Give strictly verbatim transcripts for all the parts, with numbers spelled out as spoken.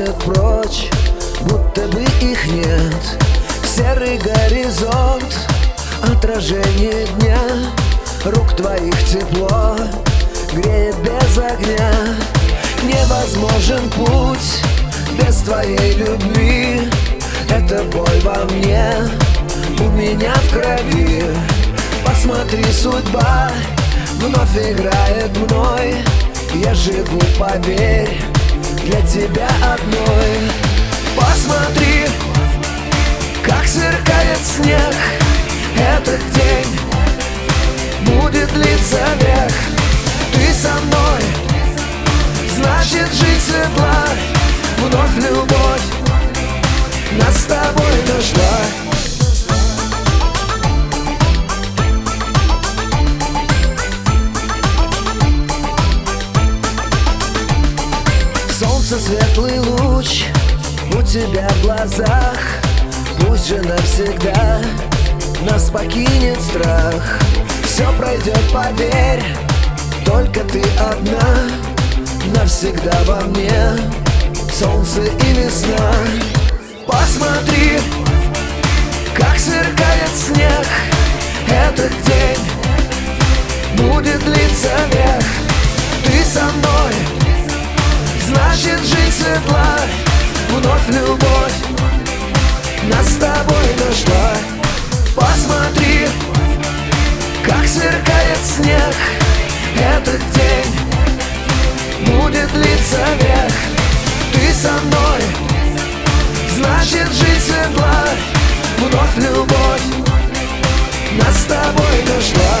уносят прочь, будто бы их нет. Серый горизонт, отражение дня, рук твоих тепло греет без огня. Невозможен путь без твоей любви. Это боль во мне, у меня в крови. Посмотри, судьба вновь играет мной. Я живу, поверь, для тебя одной. Посмотри, как сверкает снег. Этот день будет длиться век. Ты со мной, значит жизнь светла. Вновь любовь нас с тобой нашла. Солнце, светлый луч у тебя в глазах. Пусть же навсегда нас покинет страх. Все пройдет, поверь, только ты одна. Навсегда во мне солнце и весна. Посмотри, как сверкает снег. Этот день будет длиться век. Ты со мной, значит жизнь светла. Вновь любовь нас с тобой нашла. Посмотри, как сверкает снег. Этот день будет длиться век. Ты со мной, значит жизнь светла. Вновь любовь нас с тобой нашла.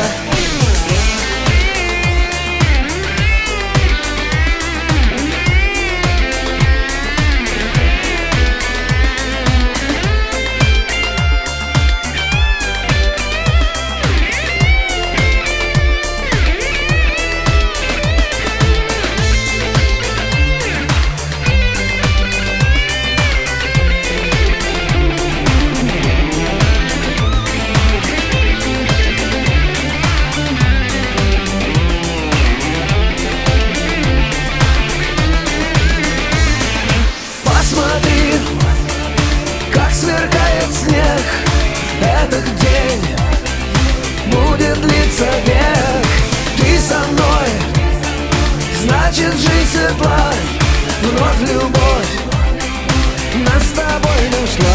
Этот день будет длиться век. Ты со мной, значит жизнь светла. Вновь любовь нас с тобой нашла.